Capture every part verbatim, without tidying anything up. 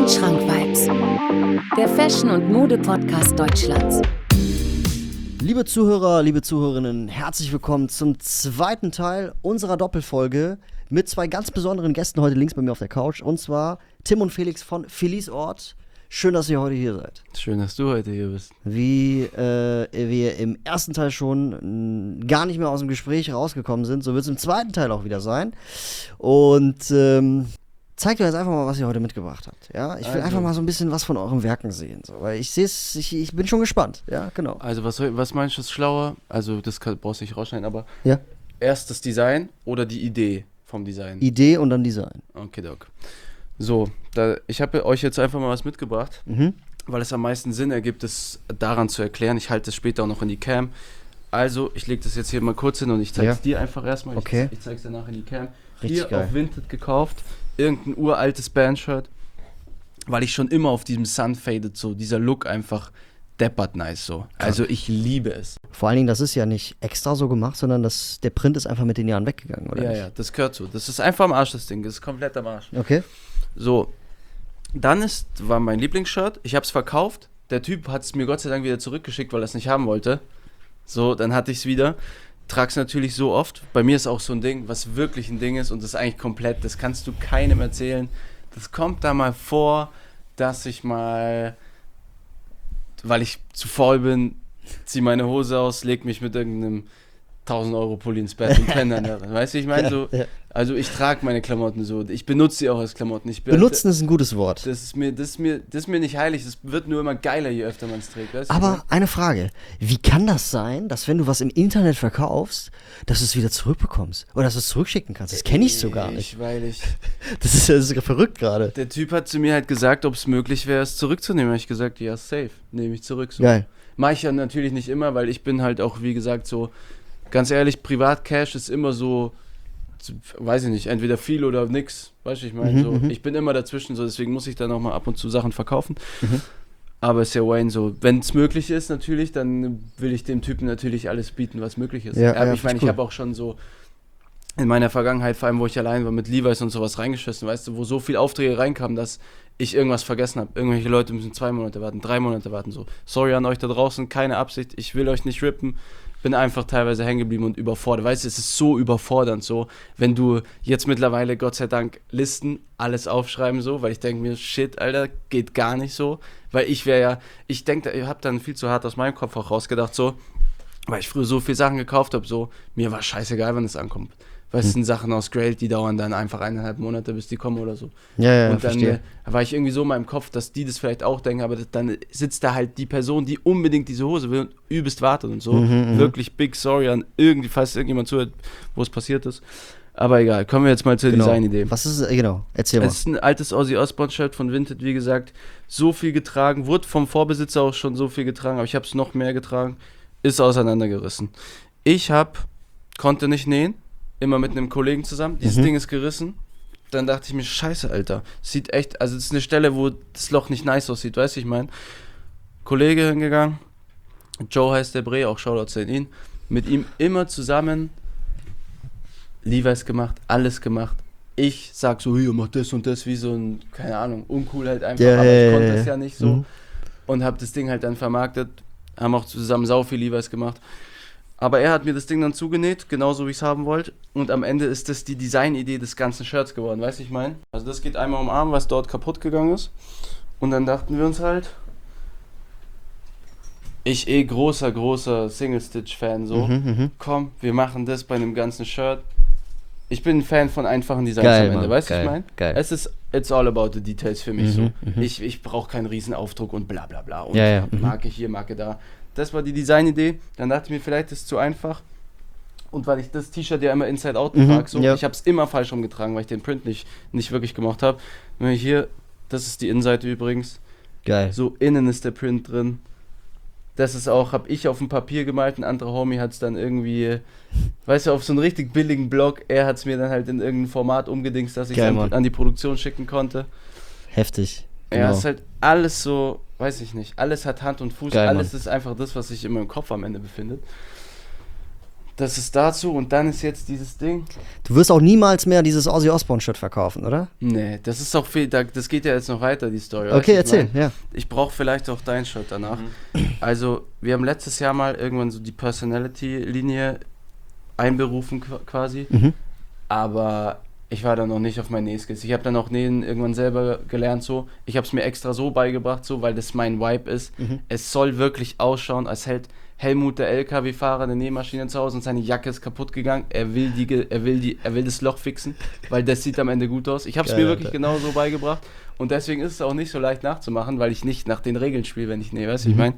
Schrank-Vibes, der Fashion- und Mode-Podcast Deutschlands. Liebe Zuhörer, liebe Zuhörerinnen, herzlich willkommen zum zweiten Teil unserer Doppelfolge mit zwei ganz besonderen Gästen heute links bei mir auf der Couch. Und zwar Tim und Felix von Felis Ort. Schön, dass ihr heute hier seid. Schön, dass du heute hier bist. Wie äh, wir im ersten Teil schon mh, gar nicht mehr aus dem Gespräch rausgekommen sind, so wird es im zweiten Teil auch wieder sein. Und ähm, zeigt euch jetzt einfach mal, was ihr heute mitgebracht habt. Ja, ich will also. einfach mal so ein bisschen was von euren Werken sehen, so, weil ich sehe es, ich, ich bin schon gespannt. Ja, genau. Also was, was meinst du ist schlauer? Also das kann, brauchst du nicht rausschneiden, aber ja. Erst das Design oder die Idee vom Design? Idee und dann Design. Okay, Doc. So, da, ich habe euch jetzt einfach mal was mitgebracht, mhm. weil es am meisten Sinn ergibt, es daran zu erklären. Ich halte es später auch noch in die Cam. Also, ich lege das jetzt hier mal kurz hin und ich zeige es ja. dir einfach erstmal. Ich, okay. ich zeige es danach in die Cam. Richtig hier geil. Auf Vinted gekauft, irgendein uraltes Bandshirt, weil ich schon immer auf diesem Sun Faded so, dieser Look einfach deppert nice so. Also ich liebe es. Vor allen Dingen, das ist ja nicht extra so gemacht, sondern das, der Print ist einfach mit den Jahren weggegangen, oder Ja, nicht? ja, das gehört so. Das ist einfach am Arsch, das Ding. Das ist komplett am Arsch. Okay. So, dann ist, war mein Lieblingsshirt. Ich habe es verkauft. Der Typ hat es mir Gott sei Dank wieder zurückgeschickt, weil er es nicht haben wollte. So, dann hatte ich es wieder. Trag's natürlich so oft. Bei mir ist auch so ein Ding, was wirklich ein Ding ist und das ist eigentlich komplett, das kannst du keinem erzählen. Das kommt da mal vor, dass ich mal, weil ich zu faul bin, zieh meine Hose aus, leg mich mit irgendeinem tausend Euro Pulli ins Bett und penne dann. Weißt du, ich meine so, ja. also ich trage meine Klamotten so, ich benutze sie auch als Klamotten. Ich be- Benutzen ist ein gutes Wort. Das ist mir, das ist mir, das ist mir nicht heilig, das wird nur immer geiler, je öfter man es trägt. Weißt Aber du? eine Frage, wie kann das sein, dass wenn du was im Internet verkaufst, dass du es wieder zurückbekommst? Oder dass du es zurückschicken kannst? Das kenne ich so gar nicht. Ich, weil ich... Das ist ja das ist verrückt gerade. Der Typ hat zu mir halt gesagt, ob es möglich wäre, es zurückzunehmen. Habe ich gesagt, ja, safe, nehme ich zurück. So. Geil. Mache ich ja natürlich nicht immer, weil ich bin halt auch, wie gesagt, so, ganz ehrlich, Privat-Cash ist immer so, weiß ich nicht, entweder viel oder nix, weißt du, ich meine, mhm, so, mhm. ich bin immer dazwischen, so, deswegen muss ich dann auch mal ab und zu Sachen verkaufen. Mhm. Aber ist ja Wayne so, wenn es möglich ist natürlich, dann will ich dem Typen natürlich alles bieten, was möglich ist. Ja, Aber ja, ich meine, cool. ich habe auch schon so in meiner Vergangenheit, vor allem wo ich allein war, mit Levi's und sowas reingeschissen, weißt du, wo so viel Aufträge reinkamen, dass ich irgendwas vergessen habe. Irgendwelche Leute müssen zwei Monate warten, drei Monate warten, so. Sorry an euch da draußen, keine Absicht, ich will euch nicht rippen. Bin einfach teilweise hängen geblieben und überfordert. Weißt du, es ist so überfordernd so, wenn du jetzt mittlerweile, Gott sei Dank, Listen, alles aufschreiben so, weil ich denke mir, shit, Alter, geht gar nicht so. Weil ich wäre ja, ich denke, ich habe dann viel zu hart aus meinem Kopf auch rausgedacht so, weil ich früher so viel Sachen gekauft habe, so, mir war scheißegal, wann es ankommt. Weißt du, hm. sind Sachen aus Grail, die dauern dann einfach eineinhalb Monate, bis die kommen oder so. Ja, ja, und dann verstehe. Äh, war ich irgendwie so in meinem Kopf, dass die das vielleicht auch denken, aber das, dann sitzt da halt die Person, die unbedingt diese Hose will und übelst wartet und so. Mhm, Wirklich big sorry an irgendwie, falls irgendjemand zuhört, wo es passiert ist. Aber egal, kommen wir jetzt mal zur genau. Designidee. Was ist es? Genau, erzähl mal. Es ist ein altes Ozzy Osbourne-Shirt von Vinted, wie gesagt. So viel getragen, wurde vom Vorbesitzer auch schon so viel getragen, aber ich habe es noch mehr getragen. Ist auseinandergerissen. Ich hab, konnte nicht nähen. Immer mit einem Kollegen zusammen. Dieses mhm. Ding ist gerissen. Dann dachte ich mir, scheiße, Alter. Sieht echt, also es ist eine Stelle, wo das Loch nicht nice aussieht, weißt du, ich meine. Kollege hingegangen. Joe heißt der Bre, auch Shoutouts an ihn. Mit ihm immer zusammen Levi's gemacht, alles gemacht. Ich sag so, hier, mach das und das, wie so ein, keine Ahnung, uncool halt einfach. Ja, aber ich ja, konnte ja, das ja. ja nicht so. Mhm. Und hab das Ding halt dann vermarktet. Haben auch zusammen sau viel Levi's gemacht. Aber er hat mir das Ding dann zugenäht, genauso wie ich es haben wollte. Und am Ende ist das die Designidee des ganzen Shirts geworden, weißt du, ich meine? Also das geht einmal um Arm, was dort kaputt gegangen ist. Und dann dachten wir uns halt, ich eh großer, großer Single-Stitch-Fan so, Mhm, mhm. komm, wir machen das bei einem ganzen Shirt. Ich bin ein Fan von einfachen Designs Geil, am Ende, Mann, weißt du, geil, ich meine? geil. Es ist, it's all about the details für mich Mhm, so. mhm. Ich, ich brauche keinen riesen Aufdruck und bla bla bla. Und Ja, ja, mhm. Marke hier, Marke da. Das war die Designidee. Dann dachte ich mir, vielleicht ist es zu einfach. Und weil ich das T-Shirt ja immer Inside Out Mhm, trage, so, ja. ich habe es immer falsch rumgetragen, weil ich den Print nicht, nicht wirklich gemocht habe. Hier, das ist die Innenseite übrigens. Geil. So innen ist der Print drin. Das ist auch, habe ich auf dem Papier gemalt, ein anderer Homie hat es dann irgendwie, weißt du, auf so einen richtig billigen Blog, er hat es mir dann halt in irgendein Format umgedingst, dass ich es an, an die Produktion schicken konnte. Heftig. Genau. Ja, Genau. ist halt alles so, weiß ich nicht, alles hat Hand und Fuß, Geil, alles Mann. ist einfach das, was sich in meinem Kopf am Ende befindet. das ist dazu und dann ist jetzt dieses Ding. Du wirst auch niemals mehr dieses Ozzy Osbourne-Shirt verkaufen, oder? Nee, das ist auch viel, das geht ja jetzt noch weiter, die Story. Okay, weißt du, erzähl, ich mein, ja. Ich brauche vielleicht auch dein Shirt danach. Mhm. Also, wir haben letztes Jahr mal irgendwann so die Personality-Linie einberufen quasi, mhm. aber ich war dann noch nicht auf meinen Nähskills. Ich habe dann auch Nähen irgendwann selber gelernt so. Ich habe es mir extra so beigebracht, so, weil das mein Vibe ist. Mhm. Es soll wirklich ausschauen, als hält Helmut, der L K W-Fahrer, eine Nähmaschine zu Hause und seine Jacke ist kaputt gegangen. Er will, die, er will, die, er will das Loch fixen, weil das sieht am Ende gut aus. Ich habe es mir wirklich genau so beigebracht und deswegen ist es auch nicht so leicht nachzumachen, weil ich nicht nach den Regeln spiele, wenn ich nähe, weißt du, mhm. ich meine.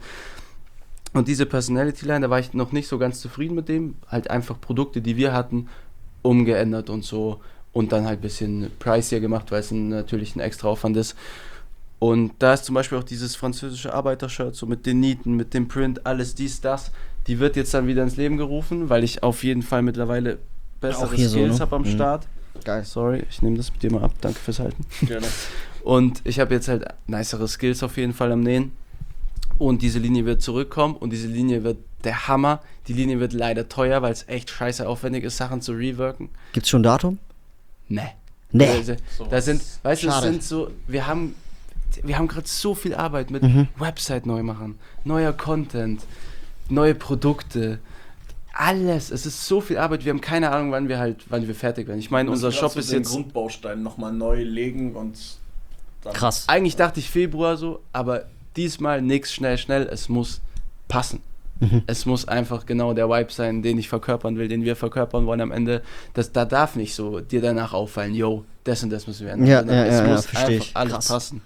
Und diese Personality-Line, da war ich noch nicht so ganz zufrieden mit dem. Halt einfach Produkte, die wir hatten, umgeändert und so und dann halt ein bisschen pricier gemacht, weil es ein, natürlich ein extra Aufwand ist. Und da ist zum Beispiel auch dieses französische Arbeitershirt, so mit den Nieten, mit dem Print, alles dies, das. Die wird jetzt dann wieder ins Leben gerufen, weil ich auf jeden Fall mittlerweile bessere Skills so, ne? habe am mhm. Start. Geil. Sorry, ich nehme das mit dir mal ab. Danke fürs Halten. Gerne. Und ich habe jetzt halt nicere Skills auf jeden Fall am Nähen. Und diese Linie wird zurückkommen und diese Linie wird der Hammer. Die Linie wird leider teuer, weil es echt scheiße aufwendig ist, Sachen zu reworken. Gibt's schon ein Datum? Nee. Nee. Also, da sind, weißt du, es sind so, wir haben... Wir haben gerade so viel Arbeit mit mhm. Website neu machen, neuer Content, neue Produkte, alles. Es ist so viel Arbeit. Wir haben keine Ahnung, wann wir halt, wann wir fertig werden. Ich meine, unser Shop ist jetzt den Grundbaustein nochmal neu legen und dann krass. Eigentlich dachte ich Februar so, aber diesmal nix schnell, schnell. Es muss passen. Mhm. Es muss einfach genau der Vibe sein, den ich verkörpern will, den wir verkörpern wollen am Ende. Das, da darf nicht so dir danach auffallen, yo, das und das müssen wir ändern. Ja, ja, es ja, muss ja, einfach ich. alles Krass. passen.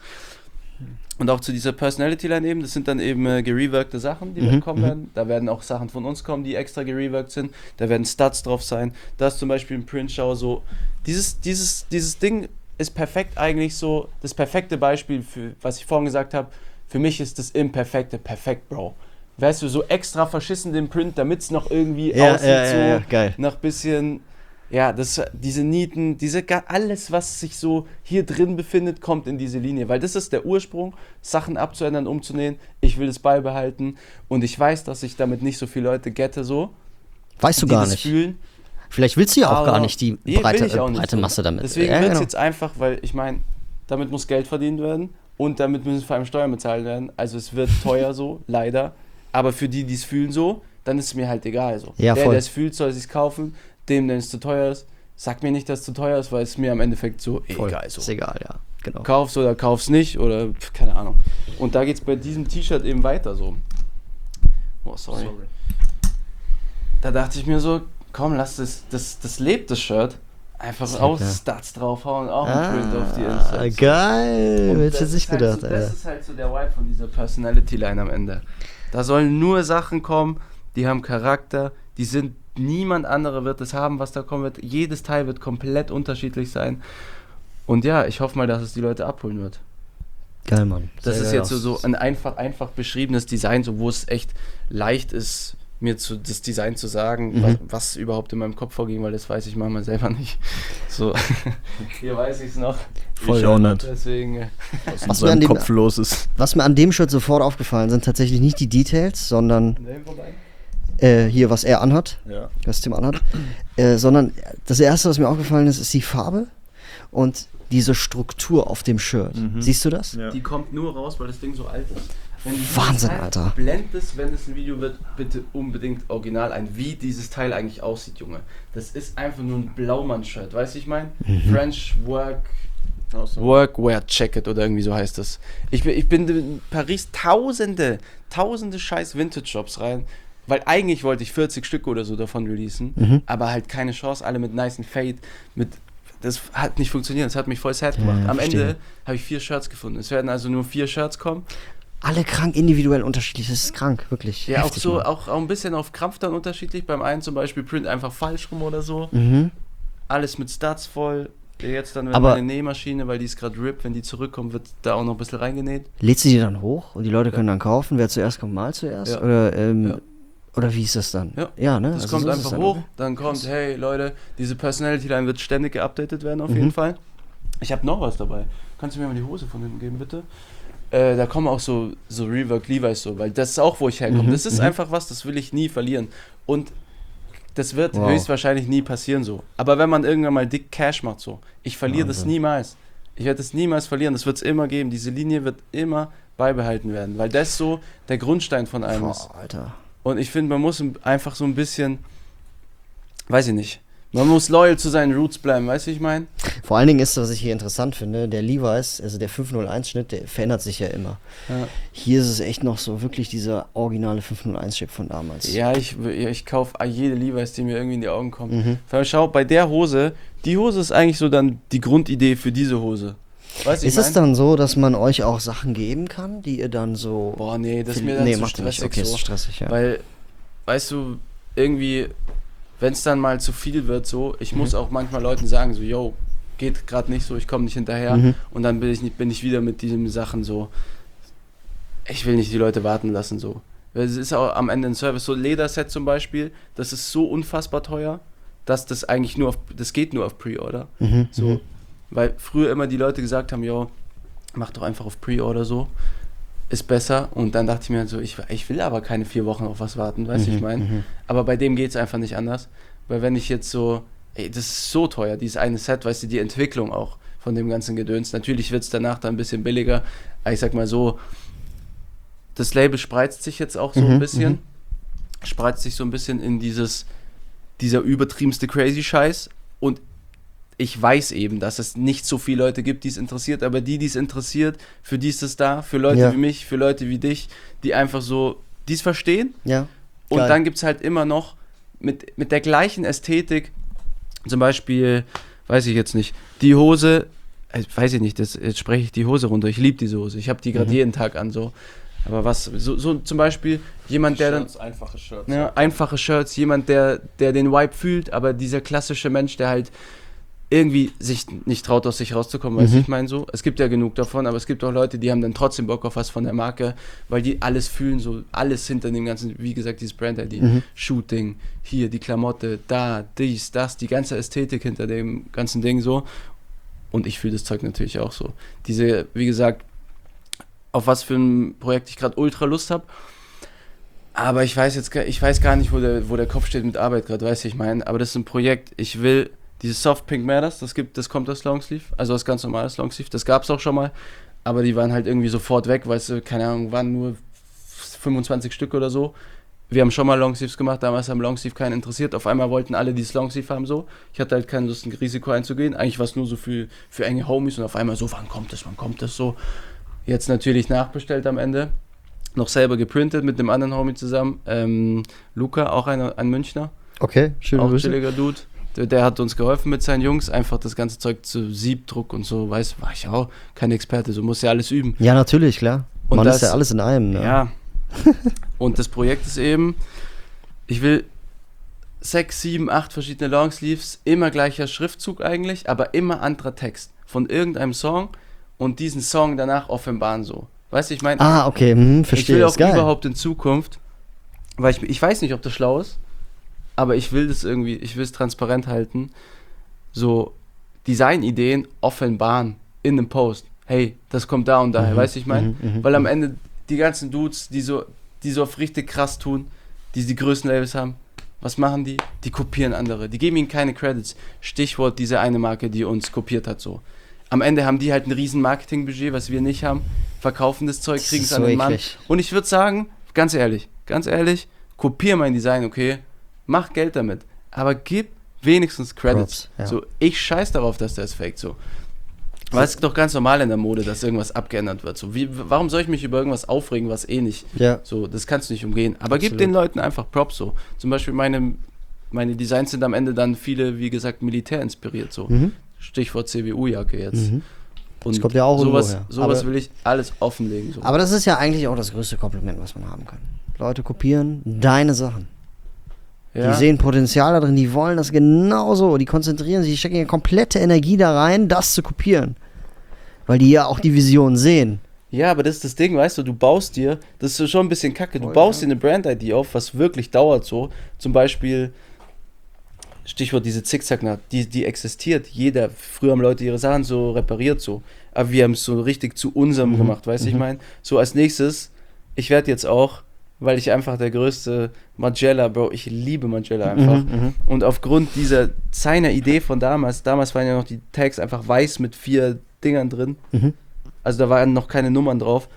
Und auch zu dieser Personality-Line eben, das sind dann eben äh, gereworkte Sachen, die mhm, kommen mhm. werden. Da werden auch Sachen von uns kommen, die extra gereworkt sind. Da werden Studs drauf sein. Da ist zum Beispiel ein Print-Show so. Dieses, dieses, dieses Ding ist perfekt eigentlich so, das perfekte Beispiel für, was ich vorhin gesagt habe, für mich ist das Imperfekte perfekt, Bro. Weißt du, so extra verschissen den Print, damit es noch irgendwie ja, aussieht, ja, so ja, ja, geil. nach bisschen... Ja, das, diese Nieten, diese, alles, was sich so hier drin befindet, kommt in diese Linie. Weil das ist der Ursprung, Sachen abzuändern, umzunähen. Ich will es beibehalten. Und ich weiß, dass ich damit nicht so viele Leute gette, so. Weißt du die gar das nicht. Fühlen. Vielleicht willst du ja auch Aber gar nicht die nee, breite, ich auch nicht breite so. Masse damit. Deswegen ja, wird es genau. jetzt einfach, weil ich meine, damit muss Geld verdient werden. Und damit müssen vor allem Steuern bezahlt werden. Also es wird teuer so, leider. Aber für die, die es fühlen so, dann ist es mir halt egal. So. Ja, der, voll. der es fühlt, soll es sich kaufen. Dem, der es zu teuer ist, sag mir nicht, dass es zu teuer ist, weil es mir am Endeffekt so Voll. egal ist. So. Ist egal, ja. Genau. Kauf's oder kauf's nicht oder pf, keine Ahnung. Und da geht's bei diesem T-Shirt eben weiter so. Oh, sorry. sorry. Da dachte ich mir so, komm, lass das, das, das lebt das Shirt. Einfach Sehr aus klar. Stats draufhauen, auch ein Ah, Print auf die Inside. So. Geil, Und hätte ich das jetzt nicht ist halt gedacht, so, Alter. Das ist halt so der Vibe von dieser Personality-Line am Ende. Da sollen nur Sachen kommen, die haben Charakter, die sind, niemand anderer wird es haben, was da kommen wird. Jedes Teil wird komplett unterschiedlich sein. Und ja, ich hoffe mal, dass es die Leute abholen wird. Geil, Mann. Das Sehr ist geil jetzt so, so ein einfach, einfach beschriebenes Design, so wo es echt leicht ist, mir zu, das Design zu sagen, Mhm. was, was überhaupt in meinem Kopf vorging, weil das weiß ich manchmal selber nicht. So, hier weiß ich es noch. Voll ich auch nicht. Deswegen, äh, Was, Was in mir an seinem dem- Kopf los ist. Was mir an dem Shirt sofort aufgefallen sind, tatsächlich nicht die Details, sondern äh, hier, was er anhat, Ja. was Tim anhat, äh, sondern das Erste, was mir aufgefallen ist, ist die Farbe und diese Struktur auf dem Shirt. Mhm. Siehst du das? Ja. die kommt nur raus, weil das Ding so alt ist. Wenn du dieses Wahnsinn, Teil Alter. blendest, wenn es ein Video wird, bitte unbedingt original ein, wie dieses Teil eigentlich aussieht, Junge. Das ist einfach nur ein Blaumann-Shirt, weißt du, ich meine? Mhm. French Work, Awesome. Workwear Jacket oder irgendwie so heißt das. Ich bin, ich bin in Paris tausende, tausende scheiß Vintage-Shops rein, weil eigentlich wollte ich vierzig Stück oder so davon releasen, Mhm. aber halt keine Chance, alle mit nicen Fade, mit... Das hat nicht funktioniert, das hat mich voll sad gemacht. Ja, Am verstehe. Ende habe ich vier Shirts gefunden. Es werden also nur vier Shirts kommen. Alle krank individuell unterschiedlich. Das ist krank, wirklich. Ja, auch Heftig, so, Mann. auch, auch ein bisschen auf Krampf dann unterschiedlich. Beim einen zum Beispiel Print einfach falsch rum oder so. Mhm. Alles mit Studs voll. Jetzt dann, wenn Aber- meine Nähmaschine, weil die ist gerade RIP, wenn die zurückkommt, wird da auch noch ein bisschen reingenäht. Lädst du die dann hoch und die Leute können dann kaufen? Wer zuerst kommt, mal zuerst? Ja. Oder, ähm, Ja. oder wie ist das dann? Ja. ne? Das Also kommt so ist einfach es dann, hoch, oder? dann kommt, hey Leute, diese Personality-Line wird ständig geupdatet werden auf Mhm. jeden Fall. Ich habe noch was dabei. Kannst du mir mal die Hose von hinten geben, bitte? Äh, da kommen auch so, so Rework Levi's so, weil das ist auch, wo ich herkomme. Mhm, Das ist mhm. einfach was, das will ich nie verlieren. Und das wird Wow. höchstwahrscheinlich nie passieren so. Aber wenn man irgendwann mal dick Cash macht so, ich verliere das Wahnsinn. niemals. Ich werde das niemals verlieren, das wird es immer geben. Diese Linie wird immer beibehalten werden, weil das so der Grundstein von allem ist. Boah, Alter. Und ich finde, man muss einfach so ein bisschen, weiß ich nicht, man muss loyal zu seinen Roots bleiben, weißt du, wie ich meine? Vor allen Dingen ist, was ich hier interessant finde, der Levi's, also der fünf null eins Schnitt, der verändert sich ja immer. Ja. Hier ist es echt noch so wirklich dieser originale fünf null eins Chip von damals. Ja, ich, ich kaufe jede Levi's, die mir irgendwie in die Augen kommt. Mhm. Vor allem schau, bei der Hose, die Hose ist eigentlich so dann die Grundidee für diese Hose. Weißt du, ich Ist es mein? dann so, dass man euch auch Sachen geben kann, die ihr dann so... Boah, nee, das ist mir dann nee, zu macht ihr nicht. stressig Okay, ist so. stressig, ja. Weil, weißt du, irgendwie, wenn es dann mal zu viel wird, so, ich Mhm. muss auch manchmal Leuten sagen, so, yo, geht gerade nicht so, ich komme nicht hinterher. Mhm. Und dann bin ich, nicht, bin ich wieder mit diesen Sachen so, ich will nicht die Leute warten lassen, so. Weil es ist auch am Ende ein Service. So Lederset zum Beispiel, das ist so unfassbar teuer, dass das eigentlich nur auf, das geht nur auf Pre-Order. Mhm. So, mhm. weil früher immer die Leute gesagt haben, yo, mach doch einfach auf Pre-Order so, ist besser. Und dann dachte ich mir so, ich, ich will aber keine vier Wochen auf was warten, weißt du, Mhm, ich meine. mhm. Aber bei dem geht es einfach nicht anders. Weil wenn ich jetzt so, ey, das ist so teuer, dieses eine Set, weißt du, die Entwicklung auch von dem ganzen Gedöns. Natürlich wird es danach dann ein bisschen billiger. Aber ich sag mal so, das Label spreizt sich jetzt auch so Mhm, ein bisschen. mhm. Spreizt sich so ein bisschen in dieses, dieser übertriebenste crazy Scheiß. Und ich weiß eben, dass es nicht so viele Leute gibt, die es interessiert, aber die, die es interessiert, für die ist es da, für Leute Ja. wie mich, für Leute wie dich, die einfach so, die es verstehen. Ja. Und Geil. dann gibt es halt immer noch mit, mit der gleichen Ästhetik, zum Beispiel, weiß ich jetzt nicht, die Hose, äh, weiß ich nicht, das, jetzt spreche ich die Hose runter, ich liebe diese Hose, ich habe die gerade Mhm. jeden Tag an, so. Aber was, so, so zum Beispiel jemand, der dann, Shirts, einfache Shirts. ja, einfache Shirts, jemand, der, der den Vibe fühlt, aber dieser klassische Mensch, der halt irgendwie sich nicht traut, aus sich rauszukommen, weißt du, Mhm. ich meine so, es gibt ja genug davon, aber es gibt auch Leute, die haben dann trotzdem Bock auf was von der Marke, weil die alles fühlen, so alles hinter dem ganzen, wie gesagt, dieses Brand-I D, Mhm. Shooting, hier die Klamotte, da, dies, das, die ganze Ästhetik hinter dem ganzen Ding so, und ich fühle das Zeug natürlich auch so. Diese, wie gesagt, auf was für ein Projekt ich gerade ultra Lust habe, aber ich weiß jetzt, gar- ich weiß gar nicht, wo der, wo der Kopf steht mit Arbeit gerade, weißt du, ich meine, aber das ist ein Projekt, ich will dieses Soft Pink Matters, das gibt, das kommt aus Longsleeve, also das ganz normales Longsleeve, das gab es auch schon mal, aber die waren halt irgendwie sofort weg, weißt du, keine Ahnung, waren nur fünfundzwanzig Stück oder so. Wir haben schon mal Longsleeves gemacht, damals haben Longsleeve keinen interessiert, auf einmal wollten alle dieses Longsleeve haben so. Ich hatte halt keine Lust, ein Risiko einzugehen, eigentlich war es nur so für, für enge Homies und auf einmal so, wann kommt das, wann kommt das so. Jetzt natürlich nachbestellt am Ende, noch selber geprintet mit einem anderen Homie zusammen, ähm, Luca, auch ein, ein Münchner, Okay, schöne auch ein Grüße. chilliger Dude. Der, der hat uns geholfen mit seinen Jungs, einfach das ganze Zeug zu Siebdruck und so, weiß, war ich auch kein Experte, so muss ja alles üben. Ja, natürlich, klar. Und Man das- ist ja alles in einem. Ne? Ja. Und das Projekt ist eben, ich will sechs, sieben, acht verschiedene Longsleeves, immer gleicher Schriftzug eigentlich, aber immer anderer Text von irgendeinem Song und diesen Song danach offenbaren so. Weißt du, ich meine, Ah, okay, hm, ich verstehe. will auch Ist geil. überhaupt in Zukunft, weil ich, ich weiß nicht, ob das schlau ist, aber ich will das irgendwie, ich will es transparent halten, so Designideen offenbaren in einem Post. Hey, das kommt da und daher, Mhm, weißt du, ich meine? mhm, mhm, Weil am mhm. Ende die ganzen Dudes, die so, die so auf richtig krass tun, die die größten Labels haben, was machen die? Die kopieren andere. Die geben ihnen keine Credits. Stichwort diese eine Marke, die uns kopiert hat, so. Am Ende haben die halt ein riesen Marketingbudget, was wir nicht haben, verkaufen das Zeug, Das kriegen ist es an so den Mann. eklig. Und ich würde sagen, ganz ehrlich, ganz ehrlich, kopier mein Design, okay? Mach Geld damit. Aber gib wenigstens Credits. Props, ja. So, ich scheiß darauf, dass der ist fake, so. Weil es ist doch ganz normal in der Mode, dass irgendwas abgeändert wird. So, wie, warum soll ich mich über irgendwas aufregen, was eh nicht? Ja. So, das kannst du nicht umgehen. Aber gib Absolut. den Leuten einfach Props so. Zum Beispiel meine, meine Designs sind am Ende dann viele, wie gesagt, militär inspiriert so. Mhm. Stichwort C W U-Jacke jetzt. Mhm. Und kommt ja auch sowas, irgendwo her. sowas Aber- will ich alles offenlegen. So. Aber das ist ja eigentlich auch das größte Kompliment, was man haben kann. Leute kopieren deine Sachen. ja. Die sehen Potenzial da drin, die wollen das genauso. Die konzentrieren sich, die stecken ihre komplette Energie da rein, das zu kopieren. Weil die ja auch die Vision sehen. Ja, aber das ist das Ding, weißt du, du baust dir, das ist schon ein bisschen kacke, du Voll, baust ja. dir eine Brand-I D auf, was wirklich dauert so. Zum Beispiel, Stichwort diese Zickzack-Naht, die, die existiert. Jeder, früher haben Leute ihre Sachen so repariert so. Aber wir haben es so richtig zu unserem Mhm. gemacht, weißt du, ich Mhm. meine? So als nächstes, ich werde jetzt auch weil ich einfach der größte Margiela, Bro, ich liebe Margiela einfach. Mhm, mhm. Und aufgrund dieser, seiner Idee von damals, damals waren ja noch die Tags einfach weiß mit vier Dingern drin. Mhm. Also da waren noch keine Nummern drauf.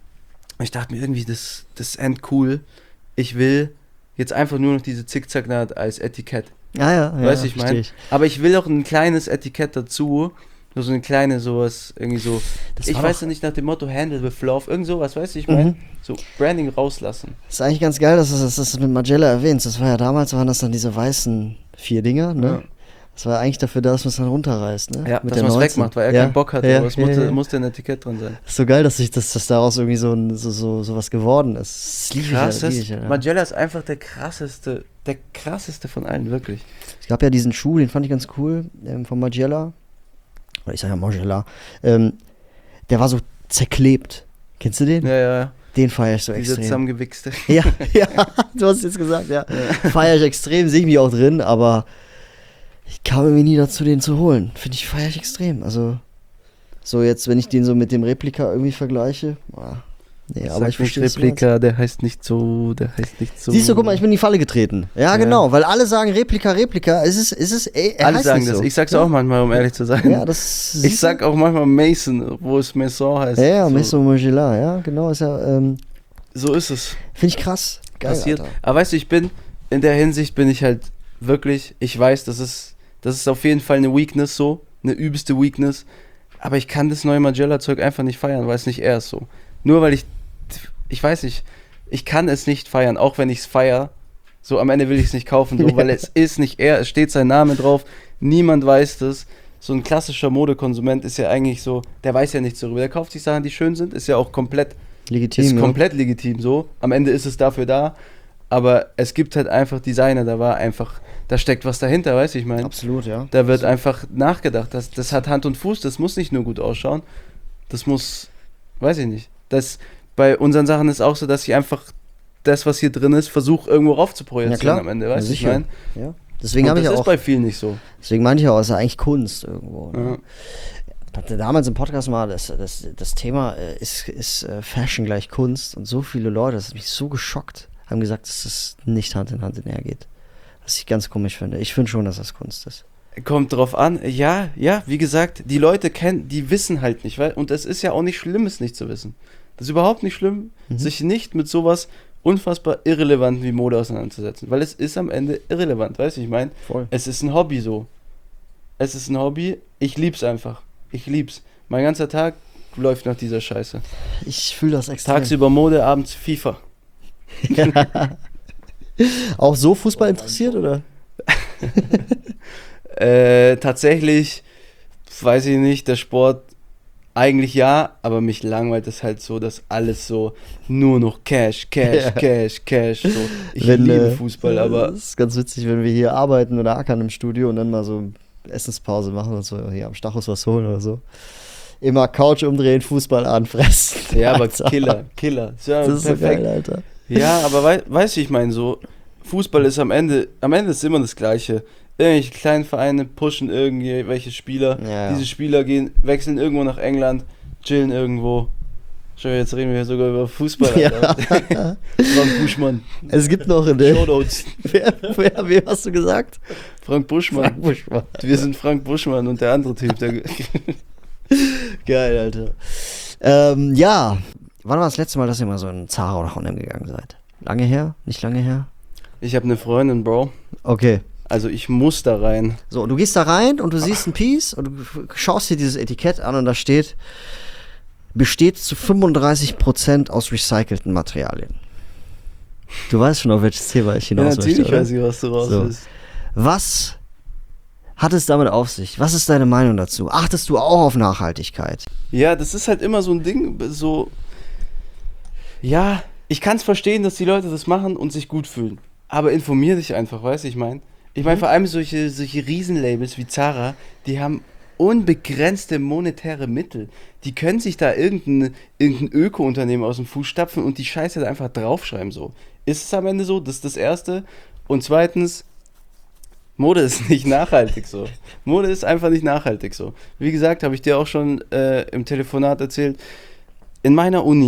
Ich dachte mir irgendwie, das, das ist endcool. Ich will jetzt einfach nur noch diese Zickzacknaht als Etikett. Ja, ja, ja. Weißt du, ich versteh meine? Aber ich will auch ein kleines Etikett dazu. Nur so eine kleine sowas, irgendwie so. Das Ich war weiß doch- ja nicht nach dem Motto Handle with Love, irgend sowas, weißt du, ich meine? Mhm. So Branding rauslassen. Das ist eigentlich ganz geil, dass du das, das mit Margiela erwähnst. Das war ja damals, waren das dann diese weißen vier Dinger, ne? Ja. Das war eigentlich dafür da, dass man es dann runterreißt, ne? Ja, Mit dass der man es neunzehn. wegmacht, weil er ja. keinen Bock hatte, ja, aber es ja, musste, ja. musste ein Etikett drin sein. Ist so geil, dass, ich, dass, dass daraus irgendwie so, ein, so, so, so was geworden ist. Das liebe ich ja, Krass, liebe ich ja, ja. Margiela ist einfach der krasseste, der krasseste von allen, wirklich. Es gab ja diesen Schuh, den fand ich ganz cool, ähm, von Margiela. Oder ich sage ja Margiela. Ähm, der war so zerklebt. Kennst du den? Ja, ja, Den feiere ich so dieser extrem. zusammengewichste. Ja, ja, du hast es jetzt gesagt, ja. Feiere ich extrem, sehe ich mich auch drin, aber ich kam irgendwie nie dazu, den zu holen. Finde ich, feiere ich extrem. Also, so jetzt, wenn ich den so mit dem Replika irgendwie vergleiche, boah, nee, aber ich nicht verstehe es. Replika, der heißt nicht so, der heißt nicht so. Siehst du, guck mal, ich bin in die Falle getreten. Ja, Ja. genau, weil alle sagen Replika, Replika. Es ist, es ist, ey, er Alle heißt sagen nicht das. so. Ich sag's ja. auch manchmal, um ehrlich zu sein. Ja, das ich sag auch manchmal Mason, wo es Maison heißt. Ja, ja, so, Maison Margiela, ja, genau, ist ja, ähm, so ist es. finde ich krass. Geil, passiert. Alter. Aber weißt du, ich bin, in der Hinsicht bin ich halt wirklich, ich weiß, das ist, das ist auf jeden Fall eine Weakness so, eine übelste Weakness, aber ich kann das neue Margiela-Zeug einfach nicht feiern, weil es nicht er ist so. Nur weil ich, ich weiß nicht, ich kann es nicht feiern, auch wenn ich es feiere, so am Ende will ich es nicht kaufen, so, weil es ist nicht er, es steht sein Name drauf, niemand weiß das. So ein klassischer Modekonsument ist ja eigentlich so, der weiß ja nichts darüber, der kauft sich Sachen, die schön sind, ist ja auch komplett Legitim, ist ja. komplett legitim so. Am Ende ist es dafür da. Aber es gibt halt einfach Designer, da war einfach, da steckt was dahinter, weißt du, ich meine. Absolut, ja. Da wird einfach nachgedacht. Das, das hat Hand und Fuß, das muss nicht nur gut ausschauen. Das muss, weiß ich nicht. Das, bei unseren Sachen ist auch so, dass ich einfach das, was hier drin ist, versuche irgendwo rauf zu projizieren Ja, klar. am Ende, Ja, weißt du, ich sicher. meine. Ja. Deswegen Und habe ich das ja ist auch, bei vielen nicht so. deswegen meinte ich auch, es ist ja eigentlich Kunst irgendwo. Ne? Ja. Ich hatte damals im Podcast mal, das, das, das Thema äh, ist, ist äh, Fashion gleich Kunst und so viele Leute, das hat mich so geschockt, haben gesagt, dass das nicht Hand in Hand einhergeht. Was ich ganz komisch finde. Ich finde schon, dass das Kunst ist. Kommt drauf an, ja, ja, wie gesagt, die Leute kennen, die wissen halt nicht, weil, und es ist ja auch nicht schlimm, es nicht zu wissen. Das ist überhaupt nicht schlimm, Mhm. sich nicht mit sowas unfassbar irrelevanten wie Mode auseinanderzusetzen, weil es ist am Ende irrelevant, weißt du, ich meine, Voll. es ist ein Hobby so. Es ist ein Hobby, ich lieb's einfach, ich lieb's. Mein ganzer Tag läuft nach dieser Scheiße. Ich fühle das extrem. Tagsüber Mode, abends FIFA. Auch so Fußball interessiert, oder? Äh, tatsächlich, weiß ich nicht, der Sport eigentlich ja, aber mich langweilt es halt so, dass alles so nur noch Cash, Cash, Ja. Cash, Cash. So. Ich Wenn, liebe äh, Fußball, aber Das ist ganz witzig, wenn wir hier arbeiten oder ackern im Studio und dann mal so Essenspause machen und so hier am Stachus was holen oder so. Immer Couch umdrehen, Fußball anfressen. ja, aber Alter. Killer, Killer. Ja, Das ist so perfekt. geil, Alter. Ja, aber wei weißt du, ich meine so, Fußball ist am Ende, am Ende ist immer das Gleiche. Irgendwelche kleinen Vereine pushen irgendwelche Spieler. Ja, ja. Diese Spieler gehen, wechseln irgendwo nach England, chillen irgendwo. Schau, jetzt reden wir hier sogar über Fußball. Ja. Alter. Frank Buschmann. Es gibt noch eine. Shoutouts. wer, wer, wer hast du gesagt? Frank Buschmann. Frank Buschmann. Wir sind Frank Buschmann und der andere Typ. Der Geil, Alter. Ähm, ja. Wann war das letzte Mal, dass ihr mal so in Zara oder H und M gegangen seid? Lange her? Nicht lange her? ich habe eine Freundin, Bro. Okay. Also ich muss da rein. So, und du gehst da rein und du siehst ein Piece und du schaust dir dieses Etikett an und da steht, besteht zu fünfunddreißig Prozent aus recycelten Materialien. Du weißt schon, auf welches Thema ich Ja, hinaus natürlich möchte, oder? weiß ich, was du raus So. willst. Was hat es damit auf sich? Was ist deine Meinung dazu? Achtest du auch auf Nachhaltigkeit? Ja, das ist halt immer so ein Ding, so, ja, ich kann es verstehen, dass die Leute das machen und sich gut fühlen, aber informier dich einfach, weißt du, ich meine, ich meine vor allem solche, solche Riesenlabels wie Zara, die haben unbegrenzte monetäre Mittel, die können sich da irgendein, irgendein Öko-Unternehmen aus dem Fuß stapfen und die Scheiße da einfach draufschreiben, so. Ist es am Ende so? Das ist das Erste. Und zweitens, Mode ist nicht nachhaltig so. Mode ist einfach nicht nachhaltig so. Wie gesagt, habe ich dir auch schon äh, im Telefonat erzählt, in meiner Uni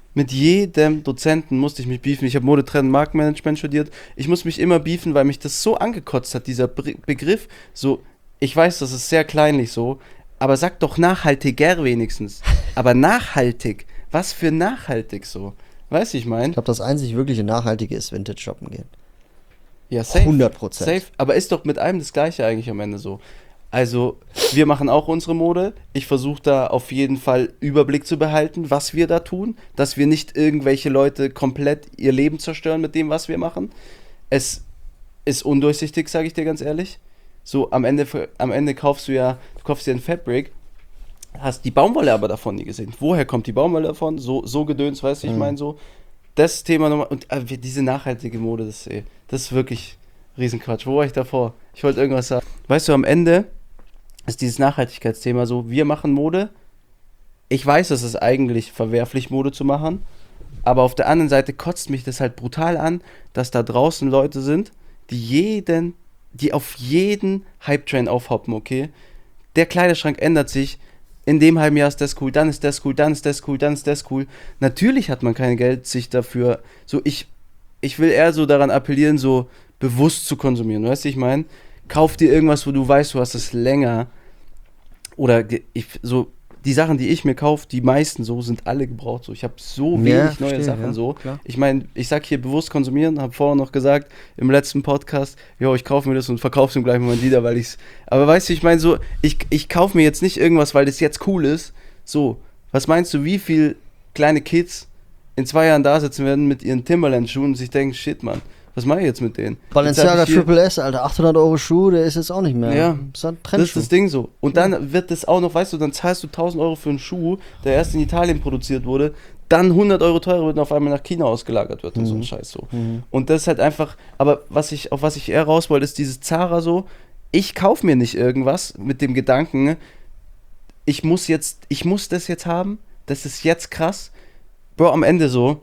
Mit jedem Dozenten musste ich mich beefen. Ich habe Modetrend und Markenmanagement studiert. Ich muss mich immer beefen, weil mich das so angekotzt hat, dieser Be- Begriff. So, ich weiß, das ist sehr kleinlich so, aber sag doch nachhaltiger wenigstens. Aber nachhaltig, was für nachhaltig so? Weißt du, ich meine? Ich glaube, das einzig wirkliche Nachhaltige ist Vintage shoppen gehen. Ja, safe. hundert Prozent. Safe. Aber ist doch mit allem das Gleiche eigentlich am Ende so. Also, wir machen auch unsere Mode. Ich versuche da auf jeden Fall Überblick zu behalten, was wir da tun. Dass wir nicht irgendwelche Leute komplett ihr Leben zerstören mit dem, was wir machen. Es ist undurchsichtig, sage ich dir ganz ehrlich. So, am Ende, am Ende kaufst du ja, du kaufst dir einen Fabric, hast die Baumwolle aber davon nie gesehen. Woher kommt die Baumwolle davon? So, so gedöns, weißt du, ich Mhm. meine so. Das Thema nochmal, und äh, diese nachhaltige Mode, das, ey, das ist wirklich Riesenquatsch. Wo war ich davor? Ich wollte irgendwas sagen. Weißt du, am Ende ist dieses Nachhaltigkeitsthema so, wir machen Mode. Ich weiß, es ist eigentlich verwerflich, Mode zu machen, aber auf der anderen Seite kotzt mich das halt brutal an, dass da draußen Leute sind, die jeden, die auf jeden Hype-Train aufhoppen, okay? Der Kleiderschrank ändert sich, in dem halben Jahr ist das cool, dann ist das cool, dann ist das cool, dann ist das cool. Natürlich hat man kein Geld, sich dafür, so ich, ich will eher so daran appellieren, so bewusst zu konsumieren, weißt du, ich meine? Kauf dir irgendwas, wo du weißt, du hast es länger. Oder ge- ich, so, die Sachen, die ich mir kaufe, die meisten so, sind alle gebraucht. So. Ich habe so wenig Ja, neue verstehe, Sachen ja, so. klar. Ich meine, ich sag hier bewusst konsumieren, habe vorher noch gesagt, im letzten Podcast, jo, ich kaufe mir das und verkaufe es im gleichen Moment wieder, weil ich's. Aber weißt du, ich meine so, ich, ich kaufe mir jetzt nicht irgendwas, weil das jetzt cool ist. So, was meinst du, wie viel kleine Kids in zwei Jahren da sitzen werden mit ihren Timberland-Schuhen und sich denken, shit, Mann, was mache ich jetzt mit denen? Balenciaga Jetzt hab ich hier- Triple S, Alter, achthundert Euro Schuh, der ist jetzt auch nicht mehr. Ja, Das ist ein Das ist Trendschuh. das Ding so. Und dann wird das auch noch, weißt du, dann zahlst du tausend Euro für einen Schuh, der erst in Italien produziert wurde, dann hundert Euro teurer wird und auf einmal nach China ausgelagert wird und so ein Scheiß so. Mhm. Und das ist halt einfach, aber was ich, auf was ich eher raus wollte, ist dieses Zara so, ich kaufe mir nicht irgendwas mit dem Gedanken, ich muss jetzt, ich muss das jetzt haben, das ist jetzt krass. Bro, am Ende so,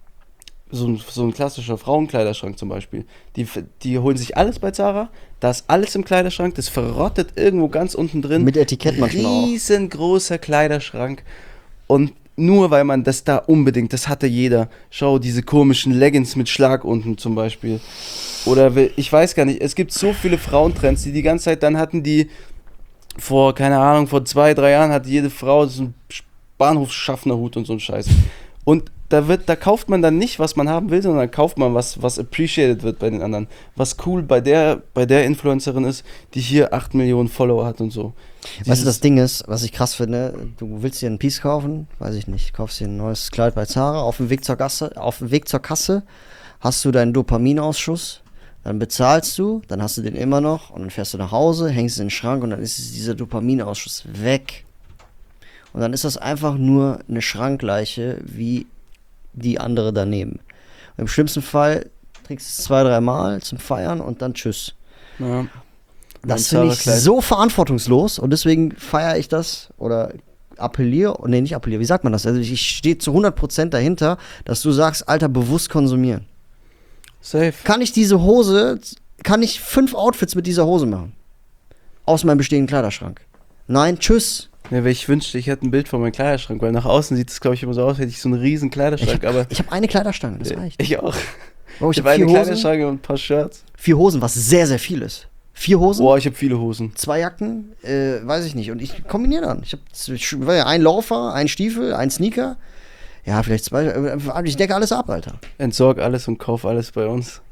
so ein, so ein klassischer Frauenkleiderschrank zum Beispiel, die, die holen sich alles bei Zara, da ist alles im Kleiderschrank, das verrottet irgendwo ganz unten drin. Mit Etikett manchmal auch. Riesengroßer Kleiderschrank. Und nur weil man das da unbedingt, das hatte jeder. Schau, diese komischen Leggings mit Schlag unten zum Beispiel. Oder will- ich weiß gar nicht, es gibt so viele Frauentrends, die die ganze Zeit, dann hatten die vor, keine Ahnung, vor zwei, drei Jahren hatte jede Frau so einen Bahnhofsschaffnerhut und so einen Scheiß. Und da wird, da kauft man dann nicht, was man haben will, sondern kauft man was, was appreciated wird bei den anderen. Was cool bei der, bei der Influencerin ist, die hier acht Millionen Follower hat und so. Weißt du, das Ding ist, was ich krass finde, du willst dir ein Piece kaufen, weiß ich nicht, kaufst dir ein neues Kleid bei Zara, auf dem Weg zur Kasse, auf dem Weg zur Kasse hast du deinen Dopaminausschuss, dann bezahlst du, dann hast du den immer noch und dann fährst du nach Hause, hängst in den Schrank und dann ist dieser Dopaminausschuss weg. Und dann ist das einfach nur eine Schrankleiche wie die andere daneben. Und im schlimmsten Fall trägst du es zwei, dreimal zum Feiern und dann tschüss. Ja. Das Mein finde ich Zara-Kleid. so verantwortungslos und deswegen feiere ich das oder appelliere, nee, nicht appelliere, wie sagt man das? Also ich stehe zu hundert Prozent dahinter, dass du sagst, Alter, bewusst konsumieren. Safe. Kann ich diese Hose, kann ich fünf Outfits mit dieser Hose machen? Aus meinem bestehenden Kleiderschrank. Nein, tschüss. Ja, weil ich wünschte, ich hätte ein Bild von meinem Kleiderschrank, weil nach außen sieht es, glaube ich, immer so aus, hätte ich so einen riesen Ich Kleiderschrank, aber habe hab eine Kleiderstange, das reicht. ich auch. Oh, Ich ich habe habe eine vier Hosen, Kleiderschrank und ein paar Shirts. vier Hosen, was sehr, sehr viel ist. Vier Hosen, Boah, ich habe viele Hosen. zwei Jacken, äh, weiß ich nicht. Und ich kombiniere dann. Ich habe ja, ein Laufer, ein Stiefel, ein Sneaker. Ja, vielleicht zwei. äh, Ich decke alles ab, Alter. Entsorg alles und kauf alles bei uns.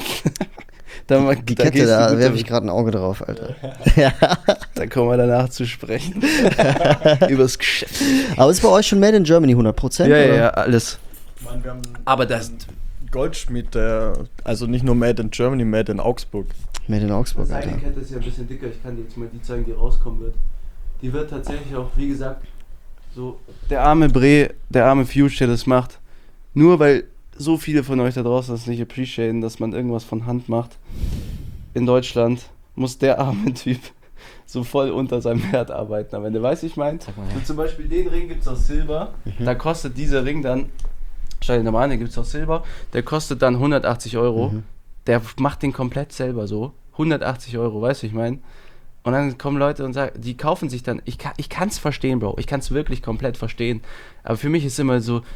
da, ma- Die da Kette, gehst du da gut werfe damit. ich gerade ein Auge drauf, Alter. Da kommen wir danach zu sprechen. Übers Geschäft. Aber ist bei euch schon Made in Germany hundert Prozent? Ja, ja, oder? ja, alles. Ich meine, wir haben Aber das. Goldschmied, der, also nicht nur Made in Germany, Made in Augsburg. Made in Augsburg, Seine Alter. Kette ist ja ein bisschen dicker. Ich kann dir jetzt mal die zeigen, die rauskommen wird. Die wird tatsächlich auch, wie gesagt, so. Der arme Bre, der arme Fuge, der das macht. Nur weil so viele von euch da draußen das nicht appreciaten, dass man irgendwas von Hand macht. In Deutschland muss der arme Typ so voll unter seinem Wert arbeiten. Aber wenn du weißt, ich meine, Sag mal her. so zum Beispiel den Ring gibt es aus Silber. Da kostet dieser Ring dann, schau dir mal an, den gibt es aus Silber. Der kostet dann hundertachtzig Euro. Mhm. Der macht den komplett selber so. hundertachtzig Euro, weißt du, ich meine. Und dann kommen Leute und sagen, die kaufen sich dann, ich kann ich kann's verstehen, Bro, ich kann es wirklich komplett verstehen. Aber für mich ist immer so,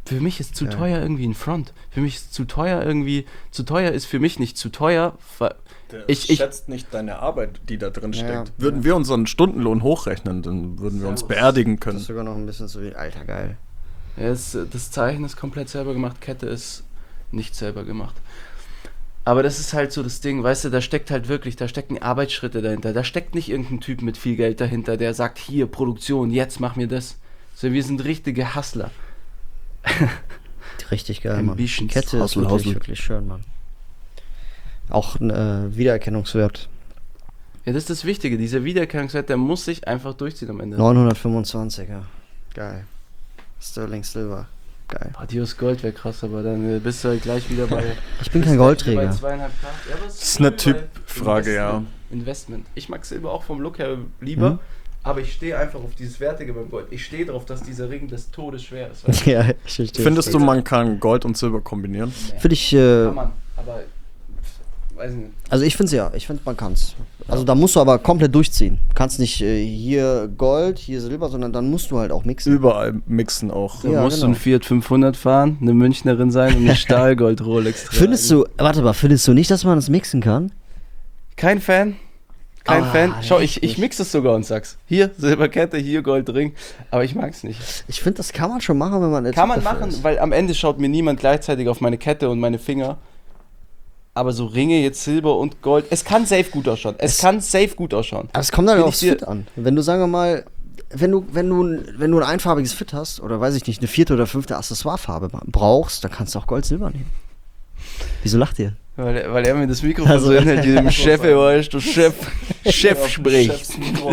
für mich ist zu Ja. teuer irgendwie ein Front. Für mich ist zu teuer irgendwie, zu teuer ist für mich nicht zu teuer, weil Der Ich- ich- schätzt nicht deine Arbeit, die da drin Ja, steckt. ja. Würden wir unseren Stundenlohn hochrechnen, dann würden wir uns Servus. beerdigen Das können. ist sogar noch ein bisschen so wie, Alter, geil. ja, das, das Zeichen ist komplett selber gemacht, Kette ist nicht selber gemacht. Aber das ist halt so das Ding, weißt du, da steckt halt wirklich, da stecken Arbeitsschritte dahinter. Da steckt nicht irgendein Typ mit viel Geld dahinter, der sagt, hier, Produktion, jetzt mach mir das. So, wir sind richtige Hustler. Richtig geil, Mann. Ambitions. Kette ist Hustle, wirklich, hustle. wirklich schön, Mann. Auch ein äh, Wiedererkennungswert. Ja, das ist das Wichtige, dieser Wiedererkennungswert, der muss sich einfach durchziehen am Ende. neunhundertfünfundzwanziger. Geil. Sterling Silver. Geil. Boah, die aus Gold wäre krass, aber dann äh, bist du halt gleich wieder bei... Ich bin bist kein halt Goldträger. Bei zweieinhalb K. Ja, aber es Das ist eine cool, weil Typfrage, ja. Investment, Investment. Ich mag Silber auch vom Look her lieber, Mhm. aber ich stehe einfach auf dieses Wertige beim Gold. Ich stehe darauf, dass dieser Ring des Todes schwer ist. Weißt Ja, ich verstehe. Findest du, man kann Gold und Silber kombinieren? du? Finde ich, äh, Kann man, aber weiß nicht. also ich finde es ja, ich finde man kann es. Also da musst du aber komplett durchziehen. Du kannst nicht äh, hier Gold, hier Silber, sondern dann musst du halt auch mixen. Überall mixen auch. Du Ja, musst genau. einen Fiat fünfhundert fahren, eine Münchnerin sein und eine Stahlgold-Rolex tragen. Findest du, warte mal, findest du nicht, dass man das mixen kann? Kein Fan? Kein Ah, Fan? Schau, echt ich, ich nicht. mix es sogar und sag's. Hier Silberkette, hier Goldring, aber ich mag's nicht. Ich finde, das kann man schon machen, wenn man der Kann Typ man dafür machen, ist. weil am Ende schaut mir niemand gleichzeitig auf meine Kette und meine Finger. Aber so Ringe, jetzt Silber und Gold, es kann safe gut ausschauen. Es, Es- kann safe gut ausschauen. Aber es kommt dann Bin aufs ich dir- Fit an. Wenn du, sagen wir mal, wenn du, wenn du, ein- wenn du ein einfarbiges Fit hast, oder weiß ich nicht, eine vierte oder fünfte Accessoirefarbe brauchst, dann kannst du auch Gold-Silber nehmen. Wieso lacht ihr? Weil, weil er mir das Mikrofon Also- so hinhält, wie dem Chef, weißt du, Chef, Chef spricht.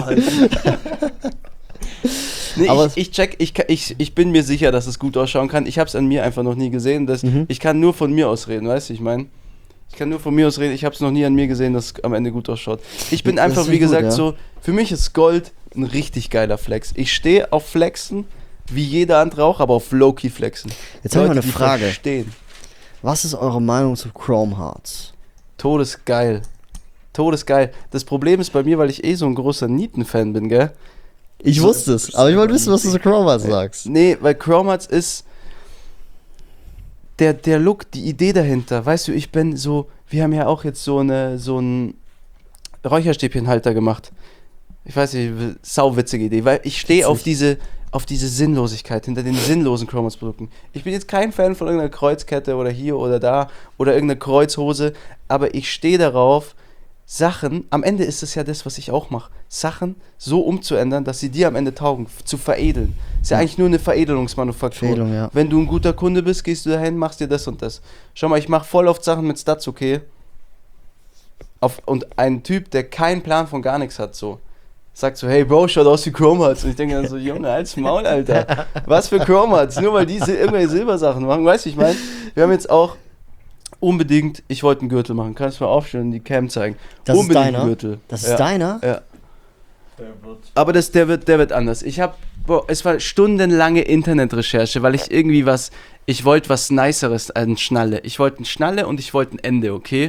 Nee, Aber ich, ich check, ich, ka- ich, ich bin mir sicher, dass es gut ausschauen kann. Ich habe es an mir einfach noch nie gesehen. Das, Mhm. Ich kann nur von mir aus reden, weißt du, ich meine. Ich kann nur von mir aus reden, ich habe es noch nie an mir gesehen, dass es am Ende gut ausschaut. Ich bin Das einfach, ist wie gut, gesagt, ja. so, für mich ist Gold ein richtig geiler Flex. Ich stehe auf Flexen, wie jeder andere auch, aber auf Low-Key Flexen. Jetzt habe ich mal eine die Frage. verstehen. Was ist eure Meinung zu Chrome Hearts? Todesgeil. Todesgeil. Das Problem ist bei mir, weil ich eh so ein großer Nieten-Fan bin, gell? Ich So- wusste es, aber ich wollte wissen, was du zu Chrome Hearts sagst. Nee, weil Chrome Hearts ist der, der Look, die Idee dahinter. Weißt du, ich bin so, wir haben ja auch jetzt so eine so einen Räucherstäbchenhalter gemacht. Ich weiß nicht, sauwitzige Idee, weil ich stehe auf diese auf diese Sinnlosigkeit hinter den sinnlosen Chrome Hearts Produkten. Ich bin jetzt kein Fan von irgendeiner Kreuzkette oder hier oder da oder irgendeiner Kreuzhose, aber ich stehe darauf, Sachen, am Ende ist es ja das, was ich auch mache, Sachen so umzuändern, dass sie dir am Ende taugen, f- zu veredeln. Ist ja eigentlich nur eine Veredelungsmanufaktur. Veredelung, ja. Wenn du ein guter Kunde bist, gehst du dahin, machst dir das und das. Schau mal, ich mache voll oft Sachen mit Stats, okay? Auf, und ein Typ, der keinen Plan von gar nichts hat, so, sagt so, hey Bro, schaut aus wie Chrome Hearts. Und ich denke dann so, Junge, halt's Maul, Alter. Was für Chrome Hearts? Nur weil die sil- irgendwelche Silbersachen machen. Weißt du, ich meine, wir haben jetzt auch unbedingt, ich wollte einen Gürtel machen. Kannst du mal aufstellen, die Cam zeigen. Das ist unbedingt deiner? einen Gürtel. Das ist ja. deiner? Ja. Der wird Aber das, der, wird, der wird anders. Ich habe, es war stundenlange Internetrecherche, weil ich irgendwie was, ich wollte was Niceres als eine Schnalle. Ich wollte eine Schnalle und ich wollte ein Ende, okay?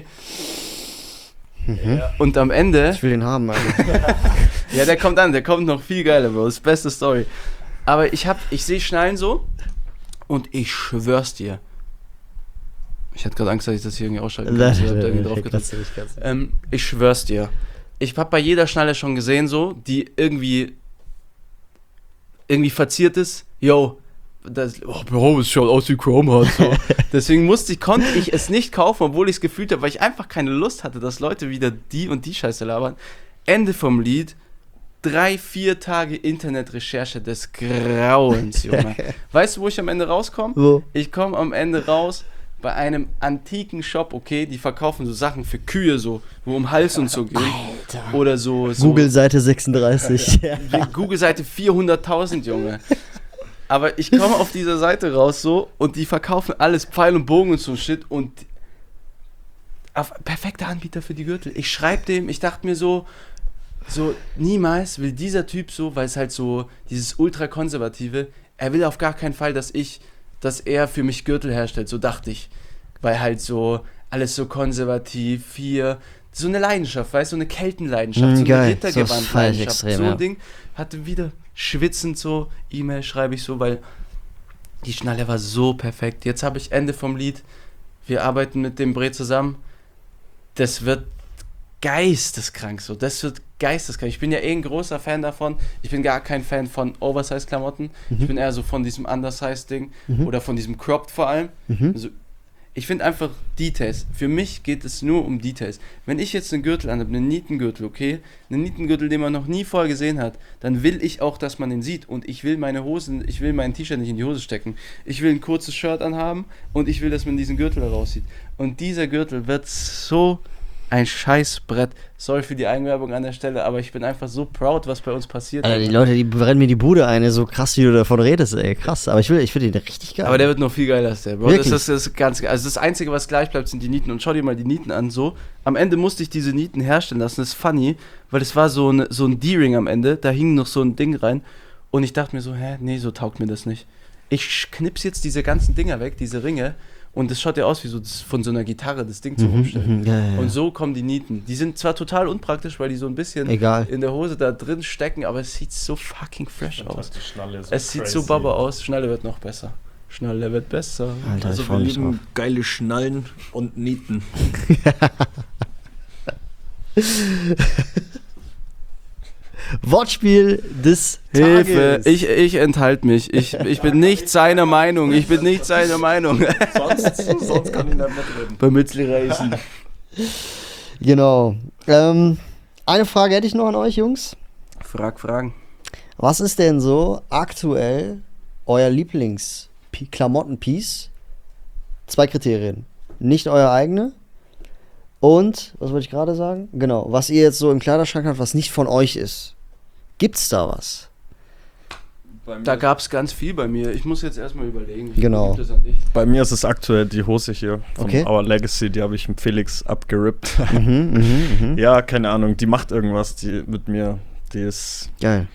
Und am Ende, Ich will den haben, Alter. ja, der kommt an, der kommt noch viel geiler, Bro. Das ist beste Story. Aber ich hab, ich sehe Schnallen so und ich schwör's dir. Ich hatte gerade Angst, dass ich das hier irgendwie ausschalten kann. Ich hab da irgendwie drauf gedrückt. Ähm, ich schwör's dir. Ich hab bei jeder Schnalle schon gesehen, so, die irgendwie irgendwie verziert ist. Yo, das, oh, Bro, es schaut aus wie Chrome Hearts. So. Deswegen musste ich, konnte ich es nicht kaufen, obwohl ich es gefühlt habe, weil ich einfach keine Lust hatte, dass Leute wieder die und die Scheiße labern. Ende vom Lied. Drei, vier Tage Internetrecherche des Grauens, Junge. Weißt du, wo ich am Ende rauskomme? Wo? Ich komme am Ende raus bei einem antiken Shop, okay, die verkaufen so Sachen für Kühe, so, wo um Hals und so geht. Alter. Oder so. so Google-Seite sechsunddreißig. Ja. Google-Seite vierhunderttausend, Junge. Aber ich komme auf dieser Seite raus so und die verkaufen alles Pfeil und Bogen und so Shit und auf, perfekter Anbieter für die Gürtel. Ich schreibe dem, ich dachte mir so, so niemals will dieser Typ so, weil es halt so dieses ultra-konservative, er will auf gar keinen Fall, dass ich, dass er für mich Gürtel herstellt, so dachte ich. Weil halt so alles so konservativ, hier, so eine Leidenschaft, weißt du, so eine Keltenleidenschaft, Mm, so geil. eine So feier ich Rittergewand-Leidenschaft, extrem, so ein ja. Ding. Hatte wieder schwitzend so, E-Mail schreibe ich so, weil Die Schnalle war so perfekt. Jetzt habe ich Ende vom Lied. Wir arbeiten mit dem Bre zusammen. Das wird geisteskrank so. Das wird geisteskrank. Ich bin ja eh ein großer Fan davon. Ich bin gar kein Fan von Oversize-Klamotten. Mhm. Ich bin eher so von diesem Undersize-Ding mhm. oder von diesem Cropped vor allem. Mhm. Also, ich finde einfach Details. Für mich geht es nur um Details. Wenn ich jetzt einen Gürtel anhabe, einen Nietengürtel, okay? Einen Nietengürtel, den man noch nie vorher gesehen hat, dann will ich auch, dass man den sieht. Und ich will meine Hosen, ich will mein T-Shirt nicht in die Hose stecken. Ich will ein kurzes Shirt anhaben und ich will, dass man diesen Gürtel da rauszieht. Und dieser Gürtel wird so ein Scheißbrett. Sorry für die Eigenwerbung an der Stelle, aber ich bin einfach so proud, was bei uns passiert. Alter, die Leute, die brennen mir die Bude ein, so krass, wie du davon redest, ey, krass. Aber ich will, ich finde den richtig geil. Aber der wird noch viel geiler als der, Bro. Das, das ist ganz geil. Also das Einzige, was gleich bleibt, sind die Nieten. Und schau dir mal die Nieten an, so. Am Ende musste ich diese Nieten herstellen lassen. Das ist funny, weil es war so ein, so ein D-Ring am Ende. Da hing noch so ein Ding rein. Und ich dachte mir so, hä, nee, so taugt mir das nicht. Ich knips jetzt diese ganzen Dinger weg, diese Ringe. Und das schaut ja aus wie so das von so einer Gitarre, das Ding zu rumstellen. Mhm, ja, ja. Und so kommen die Nieten. Die sind zwar total unpraktisch, weil die so ein bisschen Egal. in der Hose da drin stecken, aber es sieht so fucking fresh aus. Die Schnalle so Es sieht crazy. so baba aus. Schnalle wird noch besser. Schnalle wird besser. Alter, Also ich wir freu mich drauf. lieben geile Schnallen und Nieten. Wortspiel des Hilfe, Tages. ich, ich enthalte mich. Ich, ich bin nicht seiner Meinung. Ich bin nicht seiner Meinung. sonst, sonst kann ich nicht mitreden. Bei Mützli Reisen. Genau. Ähm, eine Frage hätte ich noch an euch, Jungs. Frag, Fragen. Was ist denn so aktuell euer Lieblings-Klamotten-Piece? Zwei Kriterien. Nicht euer eigene. Und, was wollte ich gerade sagen? Genau, was ihr jetzt so im Kleiderschrank habt, was nicht von euch ist. Gibt's da was? Da gab es ganz viel bei mir. Ich muss jetzt erstmal überlegen. Ich Genau. gebe das an dich. Bei mir ist es aktuell die Hose hier von Okay. Our Legacy, die habe ich mit Felix abgerippt. Mhm, mhm, mhm. Ja, keine Ahnung, die macht irgendwas die mit mir. Die ist Geil.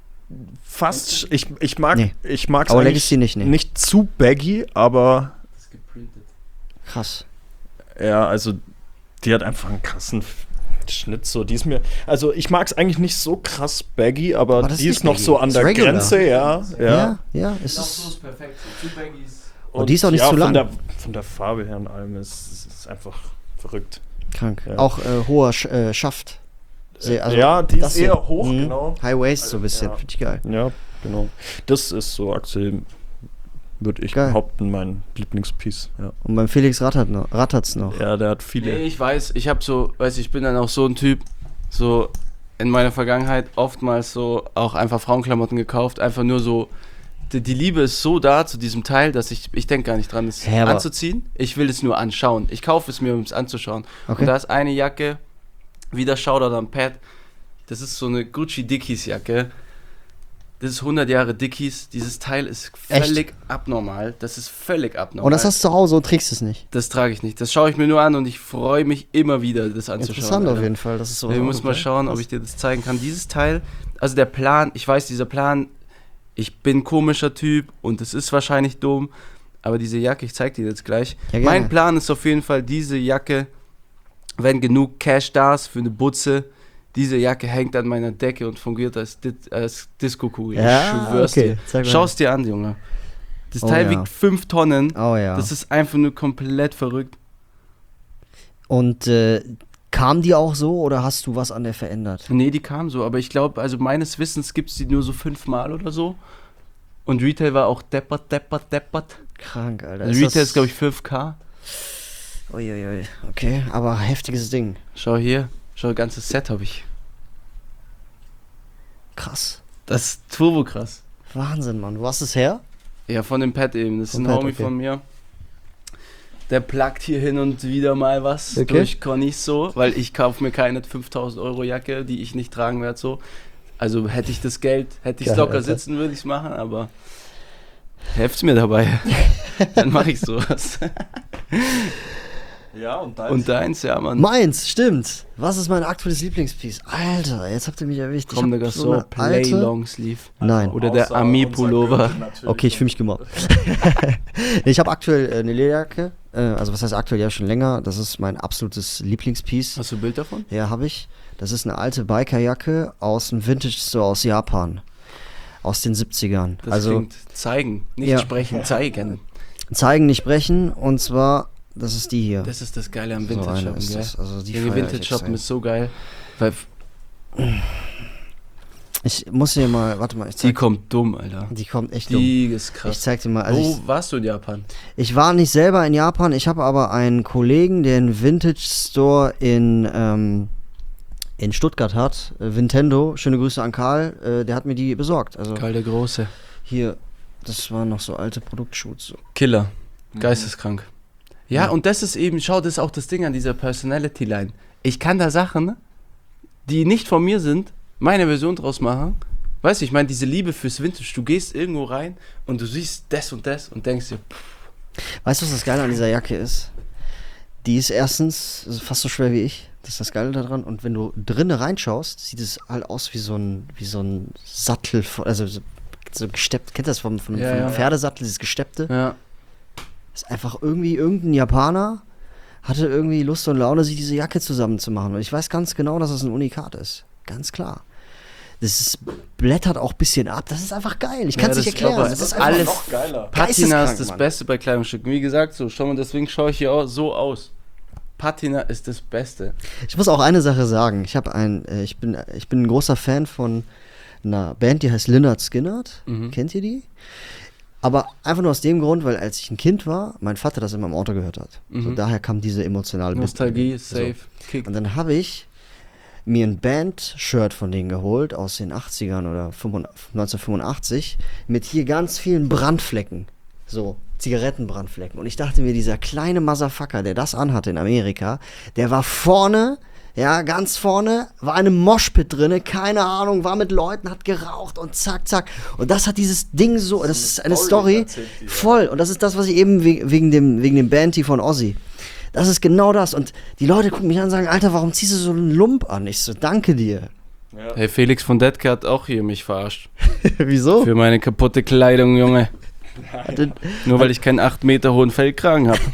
fast, ich, ich mag Nee. ich mag's Our eigentlich Legacy nicht, nee. nicht zu baggy, aber Das ist geprintet. Krass. ja, also die hat einfach einen krassen F- Schnitt so, die ist mir, also ich mag es eigentlich nicht so krass baggy, aber, Aber das die ist ist noch baggy. so an Ist der regular. Grenze, ja, ja. Ja, ja, es Genau so ist. ist perfekt. So Two Baggies. Und die ist auch nicht ja, zu lang. Von der, von der Farbe her und allem ist es ist einfach verrückt. Krank. Ja. Auch äh, hoher Sch äh, Schaft. Sehr, also ja, die das ist eher hier. hoch, Mhm. genau. High Waist so ein bisschen. Ja. Finde ich geil. Ja, genau. Das ist so aktuell, würde ich Geil. behaupten, mein Lieblingspiece. Ja. Und beim Felix rattert noch, rattert's noch. ja, der hat viele. Nee, ich weiß, ich habe so, weiß ich bin dann auch so ein Typ, so in meiner Vergangenheit oftmals so auch einfach Frauenklamotten gekauft, einfach nur so, die, die Liebe ist so da zu diesem Teil, dass ich, ich denke gar nicht dran, es Hä, aber- anzuziehen, ich will es nur anschauen, ich kaufe es mir, um es anzuschauen. Okay. Und da ist eine Jacke, wieder Shoutout an Pat, das ist so eine Gucci Dickies Jacke. Das ist hundert Jahre Dickies. Dieses Teil ist Echt? völlig abnormal. Das ist völlig abnormal. Und das hast du zu Hause und trägst es nicht. Das trage ich nicht. Das schaue ich mir nur an und ich freue mich immer wieder, das anzuschauen. Interessant auf Alter. jeden Fall. Das ist sowas Ich auch muss gut, mal ja. schauen, ob ich dir das zeigen kann. Dieses Teil, also der Plan, ich weiß, dieser Plan, ich bin ein komischer Typ und es ist wahrscheinlich dumm, aber diese Jacke, ich zeige dir jetzt gleich. Ja, gerne. Mein Plan ist auf jeden Fall, diese Jacke, wenn genug Cash da ist für eine Butze, diese Jacke hängt an meiner Decke und fungiert als, Di als Disco-Kugel. Ja, ich schwör's okay. Zeig dir. mal. Schau es dir an, Junge. Das Oh Teil ja. wiegt fünf Tonnen. Oh ja. Das ist einfach nur komplett verrückt. Und äh, kam die auch so oder hast du was an der verändert? Nee, die kam so, aber ich glaube, also meines Wissens gibt es die nur so fünfmal oder so. Und Retail war auch deppert, deppert, deppert. Krank, Alter. Also Retail ist, glaube ich, fünf K. Uiuiui. Okay, aber heftiges Ding. Schau hier, schau, ganzes Set habe ich. Krass. Das ist turbo krass. Wahnsinn, Mann. Wo hast du es her? Ja, von dem Pad eben. Das ist Vom ein Pad, Homie okay. von mir. Der pluggt hier hin und wieder mal was Okay. durch Connys so, weil ich kaufe mir keine fünftausend Euro Jacke, die ich nicht tragen werde so. Also hätte ich das Geld, hätte ich es Geil, locker Alter. sitzen, würde ich es machen, aber helft's mir dabei. Dann mache ich sowas. Ja, und dann. Und deins, ja, Mann. Meins, stimmt. Was ist mein aktuelles Lieblingspiece? Alter, jetzt habt ihr mich erwischt. Ich Komm, hab Digga, so so eine Play alte- Long Sleeve. Nein. Oder der Außer Army-Pullover. unser Gürtel natürlich. Okay, ich fühle mich gemobbt. Ich habe aktuell äh, eine Lederjacke. Äh, also was heißt aktuell? Ja, schon länger. Das ist mein absolutes Lieblingspiece. Hast du ein Bild davon? Ja, habe ich. Das ist eine alte Bikerjacke aus dem Vintage Store aus Japan. aus den siebzigern. Das also klingt zeigen, nicht Ja. sprechen, zeigen. zeigen, nicht brechen. Und zwar, das ist die hier. Das ist das Geile am So eine Vintage-Shoppen, ist gell? das. Also die Die feier ich Vintage-Shoppen extrem. ist so geil, weil Ich muss hier mal, warte mal, ich die zeig, kommt dumm, Alter. die kommt echt dumm. Die ist Ich krass. zeig dir mal. Also Wo ich, warst du in Japan? ich war nicht selber in Japan, ich habe aber einen Kollegen, der einen Vintage Store in, ähm, in Stuttgart hat. Äh, Vintendo, schöne Grüße an Karl, äh, der hat mir die besorgt. Also Karl der Große. hier, das waren noch so alte Produktshoots. So. Killer. Geisteskrank. Ja, Ja. und das ist eben, schau, das ist auch das Ding an dieser Personality-Line. Ich kann da Sachen, die nicht von mir sind, meine Version draus machen. Weißt du, ich meine, diese Liebe fürs Vintage, du gehst irgendwo rein und du siehst das und das und denkst dir, pff, Weißt du, was das Geile an dieser Jacke ist? Die ist erstens fast so schwer wie ich. Das ist das Geile daran. Und wenn du drinnen reinschaust, sieht es halt aus wie so ein, wie so ein Sattel, von- also so, so gesteppt. Kennt ihr das vom, vom, Ja, vom ja. Pferdesattel, dieses Gesteppte? ja, Ist einfach irgendwie irgendein Japaner hatte irgendwie Lust und Laune, sich diese Jacke zusammenzumachen. Und ich weiß ganz genau, dass das ein Unikat ist. Ganz klar. Das ist, blättert auch ein bisschen ab. Das ist einfach geil. Ich kann es Ja, nicht das- erklären. aber Das es ist ist einfach alles- Noch geiler. Patina Geisteskrank, ist das Mann. Beste bei Kleidungsstücken. Wie gesagt, so, schau mal, deswegen schaue ich hier auch so aus. Patina ist das Beste. Ich muss auch eine Sache sagen. Ich habe ein, äh, ich bin, ich bin ein großer Fan von einer Band, die heißt Lynyrd Skynyrd. Mhm. Kennt ihr die? Aber einfach nur aus dem Grund, weil als ich ein Kind war, mein Vater das immer im Auto gehört hat. So, Mhm. daher kam diese emotionale Nostalgie, so. safe, kick. Und dann habe ich mir ein Band-Shirt von denen geholt aus den achtzigern oder neunzehnhundertfünfundachtzig mit hier ganz vielen Brandflecken. So, Zigarettenbrandflecken. Und ich dachte mir, dieser kleine Motherfucker, der das anhatte in Amerika, der war vorne, ja, ganz vorne, war in einem Moshpit drinne, keine Ahnung, war mit Leuten, hat geraucht und zack, zack. Und das hat dieses Ding so, das ist eine Story, erzählt die, ja. voll. Und das ist das, was ich eben we- wegen dem, wegen dem Banty von Ozzy. Das ist genau das. Und die Leute gucken mich an und sagen, Alter, warum ziehst du so einen Lump an? Ich so, danke dir. Ja. Hey, Felix von Detke hat auch hier mich verarscht. Wieso? Für meine kaputte Kleidung, Junge. Nur weil ich keinen acht Meter hohen Feldkragen habe.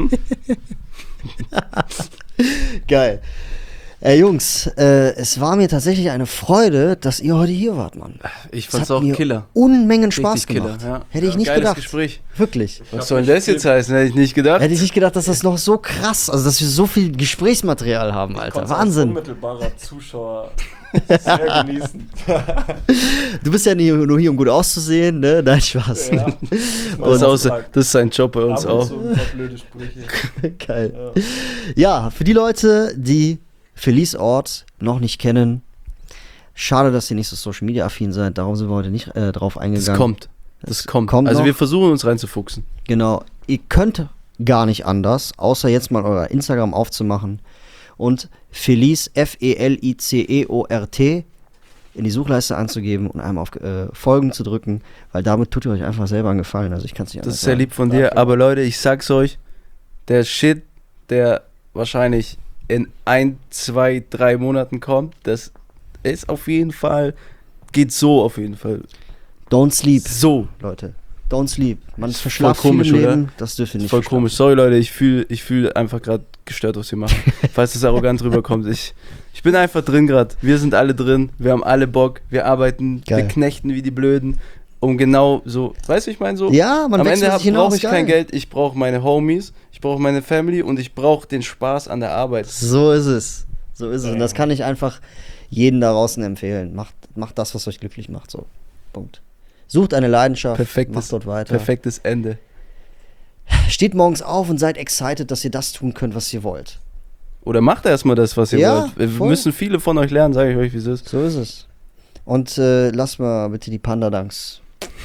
Geil. Ey, Jungs, äh, es war mir tatsächlich eine Freude, dass ihr heute hier wart, Mann. Ich Es fand's hat auch mir Killer. Unmengen Spaß Richtig gemacht. Killer, ja. Hätte ich nicht Geiles gedacht. Gespräch. Wirklich. Was soll das jetzt heißen? Hätte ich nicht gedacht. Hätte ich nicht gedacht, dass das noch so krass, also dass wir so viel Gesprächsmaterial haben, Alter. Konntest als Wahnsinn. unmittelbarer Zuschauer sehr genießen. Du bist ja nie, nur hier, um gut auszusehen, ne? Nein, Spaß. Ja. Das ist, aus, Ab das ist sein Job bei uns und auch. zu ein paar blöde Sprüche. Geil. Ja. Ja, für die Leute, die Felice Ort noch nicht kennen, schade, dass ihr nicht so Social Media affin seid, darum sind wir heute nicht äh, drauf eingegangen. Das kommt. Das Es kommt. kommt Also noch. wir versuchen uns reinzufuchsen. Genau. Ihr könnt gar nicht anders, außer jetzt mal euer Instagram aufzumachen und Felice, F E L I C E O R T, in die Suchleiste einzugeben und einmal auf äh, Folgen zu drücken, weil damit tut ihr euch einfach selber einen Gefallen. Also ich kann es nicht Das anders ist sehr sagen. lieb von dir. Aber Leute, ich sag's euch, der Shit, der wahrscheinlich in ein, zwei, drei Monaten kommt, das ist auf jeden Fall, geht so auf jeden Fall. Don't sleep, So. Leute. Don't sleep. Man verschlaft voll komisch, viel im oder? Leben, das dürft ihr nicht Voll verschlafen. komisch. Sorry Leute, ich fühle ich fühl einfach gerade gestört, was wir machen. Falls das arrogant rüberkommt. Ich, ich bin einfach drin gerade. Wir sind alle drin. Wir haben alle Bock. Wir arbeiten. Geil. Wir knechten wie die Blöden. Um genau so, weißt du, ich meine so? Ja, man Am wächst Ende mit sich hinaus, brauche ich geil. kein Geld. Ich brauche meine Homies. Ich brauche meine Family. Und ich brauche den Spaß an der Arbeit. So ist es. So ist es. Und das kann ich einfach jedem da draußen empfehlen. Macht, macht das, was euch glücklich macht. So. Punkt. Sucht eine Leidenschaft. Perfektes, macht dort weiter. perfektes Ende. Steht morgens auf und seid excited, dass ihr das tun könnt, was ihr wollt. Oder macht erstmal das, was ihr Ja, wollt. Wir voll. müssen viele von euch lernen, sage ich euch, wie es ist. So ist es. Und äh, lasst mal bitte die Panda-Dunks.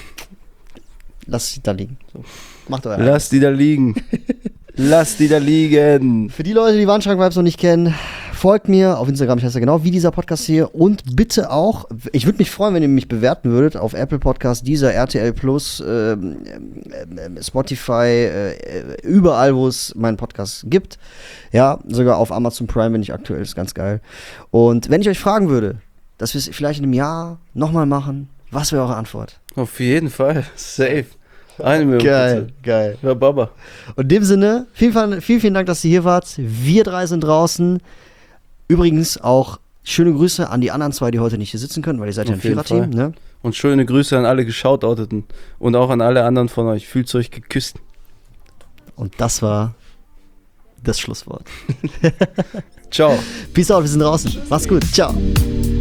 Lasst sie da liegen. So. Macht euer eigenes. Lass die da liegen. Lass die da liegen. Für die Leute, die Wandschrank-Vibes noch nicht kennen, folgt mir auf Instagram, ich heiße genau wie dieser Podcast hier. Und bitte auch, ich würde mich freuen, wenn ihr mich bewerten würdet auf Apple Podcast, dieser R T L Plus, ähm, ähm, Spotify, äh, überall, wo es meinen Podcast gibt. Ja, sogar auf Amazon Prime bin ich aktuell, ist ganz geil. Und wenn ich euch fragen würde, dass wir es vielleicht in einem Jahr nochmal machen, was wäre eure Antwort? Auf jeden Fall. Safe. Eine Million Geil, Prozent. geil. Ja, Baba. Und in dem Sinne, vielen, vielen, vielen Dank, dass ihr hier wart. Wir drei sind draußen. Übrigens auch Schöne Grüße an die anderen zwei, die heute nicht hier sitzen können, weil ihr seid ja ein Auf jeden Viererteam, Fall. ne? Und schöne Grüße an alle Geshoutouteten und auch an alle anderen von euch. Fühlt euch geküsst. Und das war das Schlusswort. Ciao. Peace out, wir sind draußen. Mach's gut. Ciao.